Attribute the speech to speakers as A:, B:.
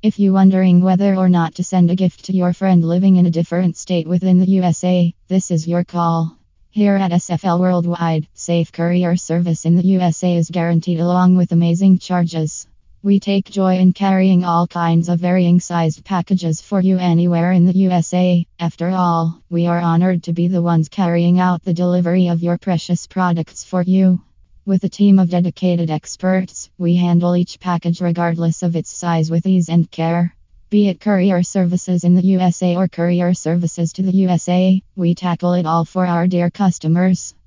A: If you're wondering whether or not to send a gift to your friend living in a different state within the USA, this is your call. Here at SFL Worldwide, safe courier service in the USA is guaranteed along with amazing charges. We take joy in carrying all kinds of varying sized packages for you anywhere in the USA. After all, we are honored to be the ones carrying out the delivery of your precious products for you. With a team of dedicated experts, we handle each package regardless of its size with ease and care. Be it courier services in the USA or courier services to the USA, we tackle it all for our dear customers.